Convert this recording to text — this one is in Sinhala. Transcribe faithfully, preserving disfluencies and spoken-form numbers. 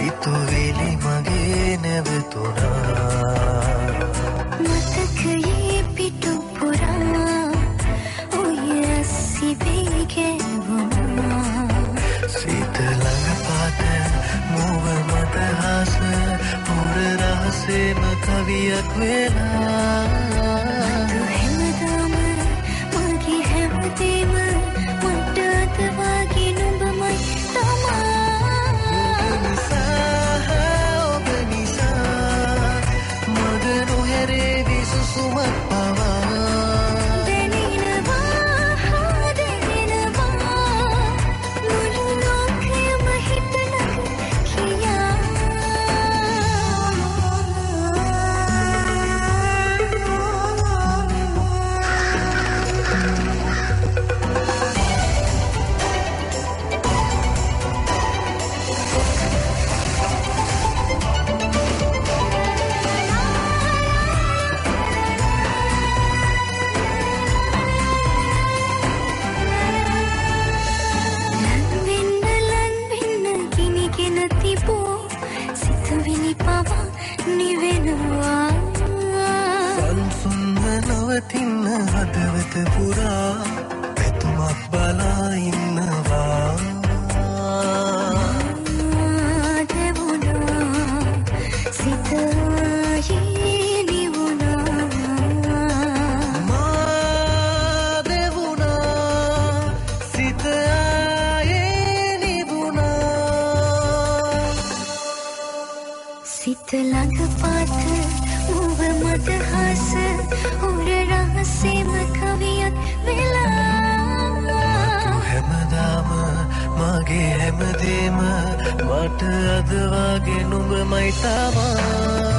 සිතුවිලි මගේ නැවතුණා මතකයේ පිටු පුරා ඔය සිබේ ගැවුණා සිත ළඟ පාත මුව මත හස පුර රහසේම කවියක් වෙලා හැමදාම මගේ හැමදේම මට අතවාගේ නුඹමයි තමා ඔබ නිසා මග නොහැරේ විසුසුමක් පවා දැනෙනවා දැනෙනවා මුළු ලෝකයම හිතනක කියා නවතින්න හදවත පුරා පැතුමක් බලා ඉන්නවා දෙවුණා සිතයේ නිවුණා මා දෙවුණා සිත ආයේ නිවුණා සිත ළඟ පාත මුව මත හස උර රහසේම කවියක් වෙලා හැමදාම මගේ හැමදේම මට අද වගේ නුඹමයි තමා